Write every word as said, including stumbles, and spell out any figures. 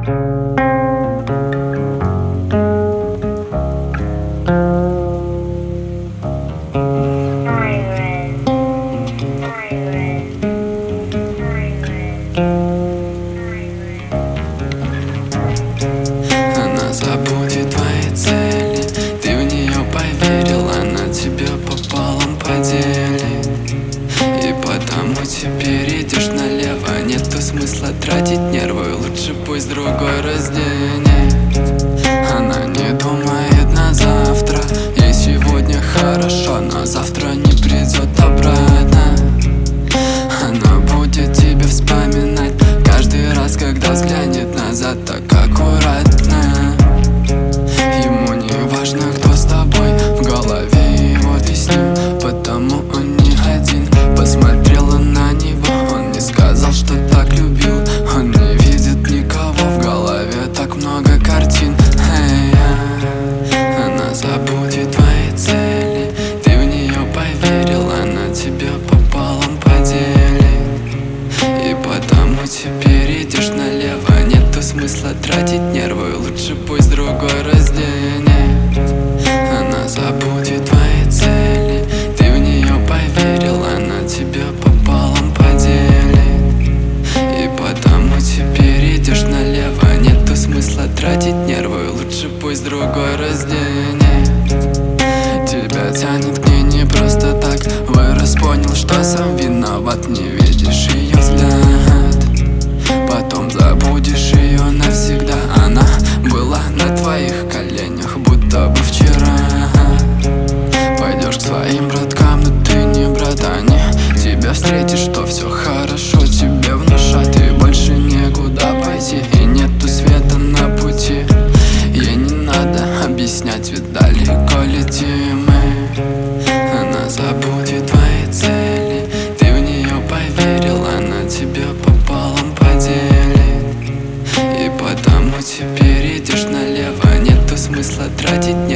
Она забудет твои цели, ты в нее поверил, она тебя пополам поделит. И потому теперь идешь налево, нету смысла тратить нервы, лучше пусть другой разденет. Она не думает на завтра, ей сегодня хорошо, но завтра не придет обратно. Она будет тебя вспоминать каждый раз, когда взглянет назад, так аккуратно. Ему не важно, кто с тобой, в голове его ты с ним, потому он не один. Посмотрела на него, он не сказал, что так любил. Он не видит никого, в голове так много картин. Hey, yeah. Она забудет твои цели, ты в нее поверил, она тебя пополам поделит. И потому теперь идешь налево, нету смысла тратить нервы, лучше пусть другой разденет. Она забудет твои цели, ты в нее поверил, она тебя пополам поделит. И потому теперь идешь налево, нету смысла тратить нервы, лучше пусть другой разденет. Тебя тянет к ней не просто так, вырос, понял, что сам виноват, не видишь ее взгляд. Потом забудешь ее навсегда, она была на твоих коленях, будто бы вчера. Пойдешь к своим браткам, но ты не брат, они тебя встретишь, что все хорошо, тебе внушат, и больше некуда пойти, и нету света на пути. Ей не надо объяснять, ведь далеко летим мы. Она забудет твои цели, ты в нее поверил, она тебя пополам поделит. И потому теперь идешь налево, нету смысла тратить